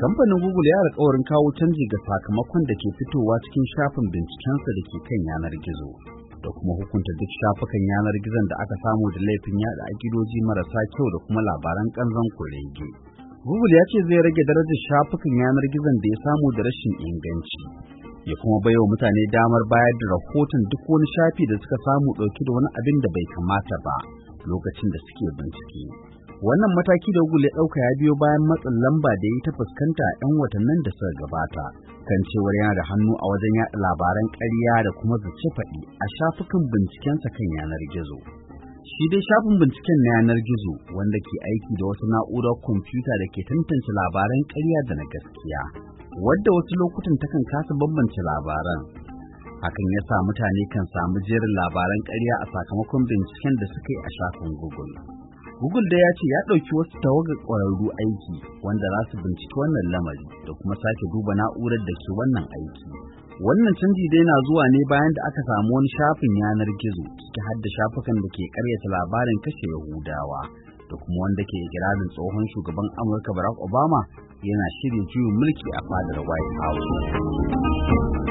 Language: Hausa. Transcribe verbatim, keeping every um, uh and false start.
Kamfanin Google ya alƙawarin kawo canji ga sakamakon da ke fitowa cikin shafin bincikensa da ke kan yanar gizo, da kuma hukunta duk shafukan yanar gizon da aka samu da laifin yada akidoji marasa kyau da kuma labaran ƙanzon kurege. Google ya ce zai rage darajar shafukan yanar gizon da ya samu da rashin inganci, ya kuma baiwa mutane damar bayar da rahoton duk wani shafi da suka samu ɗauke da wani abin da bai kamata ba lokacin da suke bincike. Wannan mataki da Google ya ɗauka ya biyo bayan matsin lamba da ya yi ta fuskanta a 'yan watannin da suka gabata kan cewar yana da hannu a wajen yaɗa labaran ƙarya da kuma zace faɗi a shafukan bincikensa kan yanar gizo. Shi dai shafin binciken na yanar gizo wanda ke aiki da wata na'urar kwamfuta da ke tantance labaran ƙarya da na gaskiya, wadda wasu lokutan takan kasa bambance labaran. Hakan ya sa mutane kan samu jerin labaran ƙarya a sakamakon binciken da suka yi a shafin Google. Google da ya ce ya ɗauki wasu tawagar ƙwararru aiki wanda za su binciki wannan lamari da kuma sake duba na'urar da ke wannan aiki. Wannan canji dai na zuwa ne bayan da aka samu wani shafin yanar gizo ciki har da shafukan da ke ƙaryata labarin kashe Yahudawa da kuma wanda ke ikirarin tsohon shugaban Amurka Barack Obama yana shirin juyin mulki a fadar White House.